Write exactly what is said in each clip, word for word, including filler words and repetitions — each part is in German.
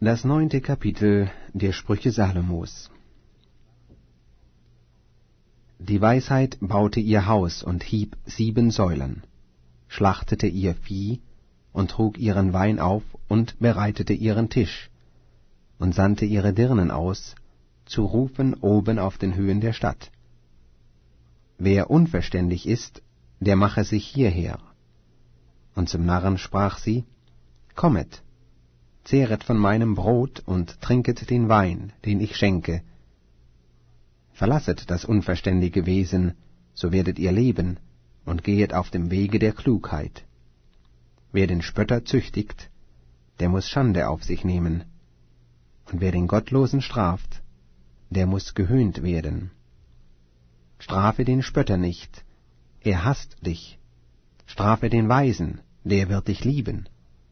Das neunte Kapitel der Sprüche Salomos. Die Weisheit baute ihr Haus und hieb sieben Säulen, schlachtete ihr Vieh und trug ihren Wein auf und bereitete ihren Tisch und sandte ihre Dirnen aus, zu rufen oben auf den Höhen der Stadt. Wer unverständig ist, der mache sich hierher. Und zum Narren sprach sie, Kommet, zehret von meinem Brot und trinket den Wein, den ich schenke. Verlasset das unverständige Wesen, so werdet ihr leben, und gehet auf dem Wege der Klugheit. Wer den Spötter züchtigt, der muß Schande auf sich nehmen, und wer den Gottlosen straft, der muß gehöhnt werden. Strafe den Spötter nicht, er hasst dich. Strafe den Weisen, der wird dich lieben.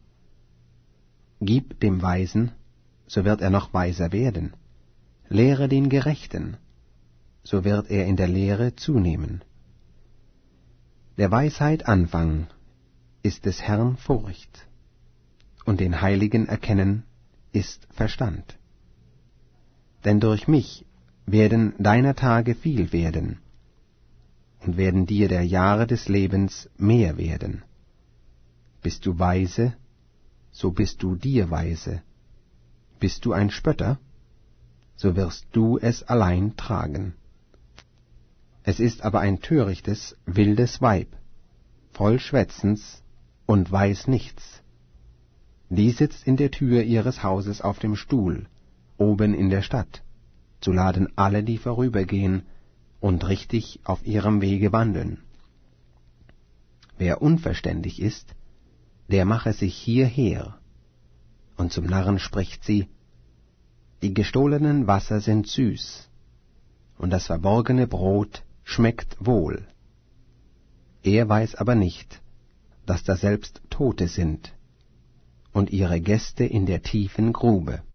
Gib dem Weisen, so wird er noch weiser werden. Lehre den Gerechten, so wird er in der Lehre zunehmen. Der Weisheit Anfang ist des Herrn Furcht, und den Heiligen erkennen ist Verstand. Denn durch mich werden deiner Tage viel werden, und werden dir der Jahre des Lebens mehr werden. Bist du weise, so bist du dir weise. Bist du ein Spötter, so wirst du es allein tragen. Es ist aber ein törichtes, wildes Weib, voll Schwätzens und weiß nichts. Die sitzt in der Tür ihres Hauses auf dem Stuhl, oben in der Stadt, zu laden alle, die vorübergehen, und richtig auf ihrem Wege wandeln. Wer unverständig ist, der mache sich hierher. Und zum Narren spricht sie, die gestohlenen Wasser sind süß, und das verborgene Brot schmeckt wohl. Er weiß aber nicht, dass daselbst Tote sind, und ihre Gäste in der tiefen Grube.